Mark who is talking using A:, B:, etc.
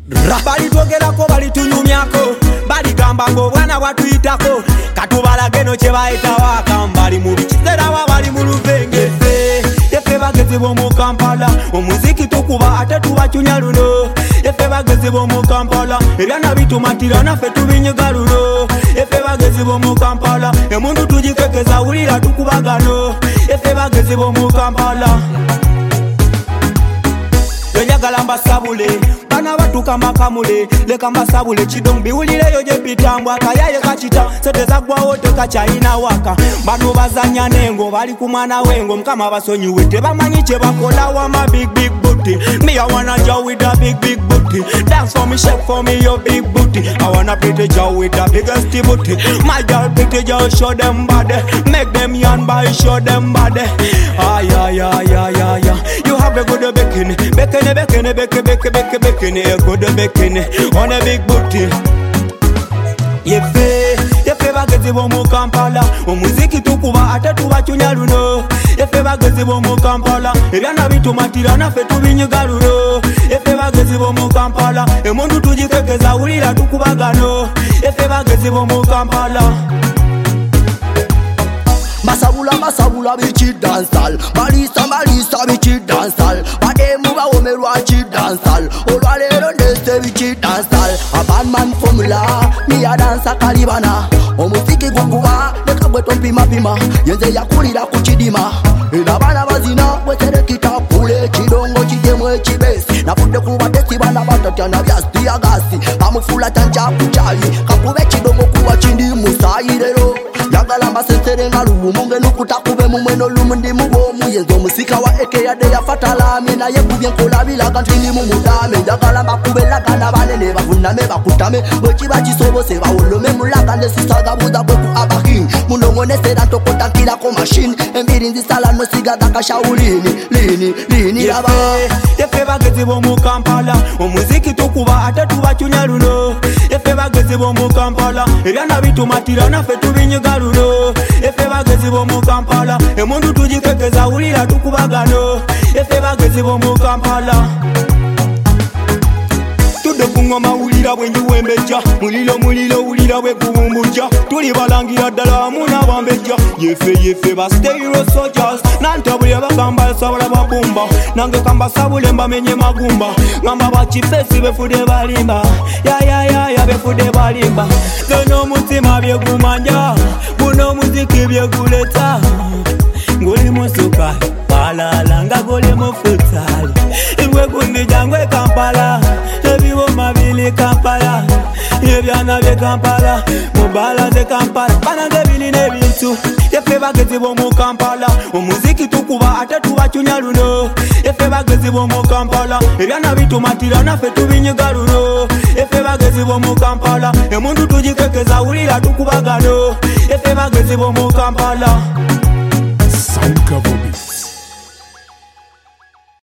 A: Balitwogerako balitunyumyako baligamba ng'obwana bwatuyitako katubalage no kye bayita waakamba bali mu bikiseera wa bali mu luvenge efe bagezi b'omu Kampala omuziki tukuba ate tubacunya luno efe bagezi b'omu Kampala ebyana bitumatira naffe tubinyiga luno efe bagezi b'omu Kampala emundu tugikekeza wulira tukubagano efe bagezi b'omu Kampala njagala mbasabule bana batuka makamule leka mbasabule kidong biwulireyo gye pitambwa akayaye kachita sente zaggwawo tekakyalina waka bano bazanya nengo bali ku mwana wengo mukama basonyiwe tebamanyi kye bakola wama big booty me I wanna jaw with a big booty dance for me shake for me your big booty I wanna pretty jaw with the biggest booty my girl pretty jaw show them body make them yarn by show them body you have a good bikini bikini a good bikini on a big booty yefe bagezi b'omu Kampala omuziki tukuba ate tubacunya luno yefe bagezi b'omu Kampala ebyana bitumatira naffe tubinyiga luno yefe bagezi b'omu Kampala emundu tugikekeza wulira tukubagano yefe bagezi b'omu Kampala
B: Masabula bichi dancehall Malisa bichi dancehall Bademu bawomerwa chi dancehall Olwalero ndese bichi dancehall A bad man formula Me a dansa kalibana Omuziki gukuba Leka bweto mpima Yenze yakulira kuchidima Ina bana bazina Wetere kitapule Chidongo chidemwe chibesi Nafunde kuba tesi bana batatana Vyasti ya gasi Amufula tanja kuchali Kakube chidongo kuwa chindi musayirero Yagalamba sensere nga lumunge nukutakube mumweno lumundi mugomu yenzo musika wa eke yade ya fatalami na yekubye nkolabila kantini mumudame yagalamba kubelaga na banene bafuname bakutame bwekiba kisobose bawolome mulagande sisaga buza kweku abaking munongonesera ntokotakira ko machine embiri nzisala nosigaza kashaulini lini yaba
A: yefe bagezi b'omu Kampala omuziki tukuba ate tubacunya luno yefe bagezi b'omu Kampala ebyana bitumatira naffe tubinyiga luno yefe bagezi b'omu Kampala emundu tugikekeza wulira tukubagano yefe bagezi b'omu Kampala tudde ku ngoma wulira bwenjiwembejja mulilo wulira bwekubumbujja tuli balangira ddala wamu n'abambejja yefe ba stereo soldiers nantabulye bagamba esabula babumba nange kambasabule mbamenye magumba ngamba bakifesi befude balimba ya befude balimba zeno omutima byegumanja guno omuziki byeguleta nguli musuka balala nga guli mufutali ingwe kundija ngwe Kampala ebiwoma bili Kampala ebyana bye Kampala mubala ze Kampala banange bilina ebintu yefe bagezi b'omu Kampala omuziki tukuba ate tubacunya luno yefe bagezi b'omu Kampala ebyana bitumatira naffe tubinyiga luno yefe bagezi b'omu Kampala emundu tugikekeza wulira tukubagano yefe bagezi b'omu Kampala
C: Sound cover.